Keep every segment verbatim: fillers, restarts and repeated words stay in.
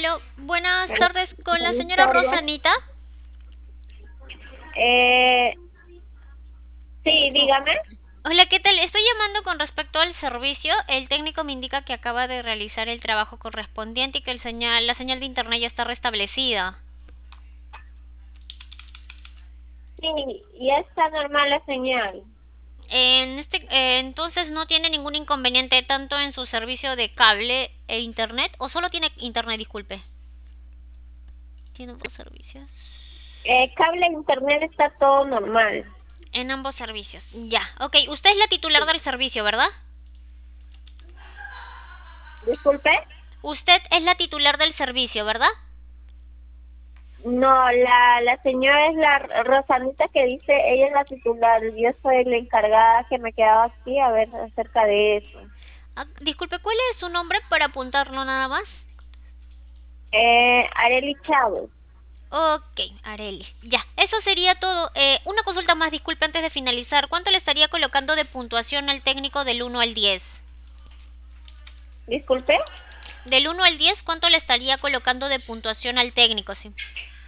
Aló, buenas Buenas tardes con la buenas señora tardes. Rosanita. Eh, sí, Oh, dígame. hola, ¿qué tal? Estoy llamando con respecto al servicio. El técnico me indica que acaba de realizar el trabajo correspondiente y que el señal, la señal de internet ya está restablecida. Sí, ya está normal la señal. En este, eh, entonces no tiene ningún inconveniente tanto en su servicio de cable e internet o solo tiene internet, disculpe. Tiene ambos servicios. Eh, cable e internet está todo normal. En ambos servicios. Ya, ok. Usted es la titular del servicio, ¿verdad? Disculpe. Usted es la titular del servicio, ¿verdad? No, la, la señora es la Rosanita que dice, ella es la titular. Yo soy la encargada que me quedaba aquí a ver acerca de eso. Ah, disculpe, ¿cuál es su nombre para apuntarlo nada más? Eh, Arely Chávez. Ok, Arelis. Ya, eso sería todo. Eh, una consulta más, disculpe, antes de finalizar. ¿Cuánto le estaría colocando de puntuación al técnico del uno al diez? Disculpe. Del uno al diez, ¿cuánto le estaría colocando de puntuación al técnico? Sí.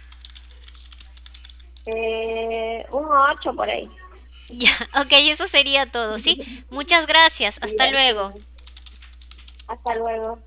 Eh, un ocho por ahí. Ya, ok, eso sería todo, ¿sí? Muchas gracias. Sí, Hasta así luego. es. Hasta luego.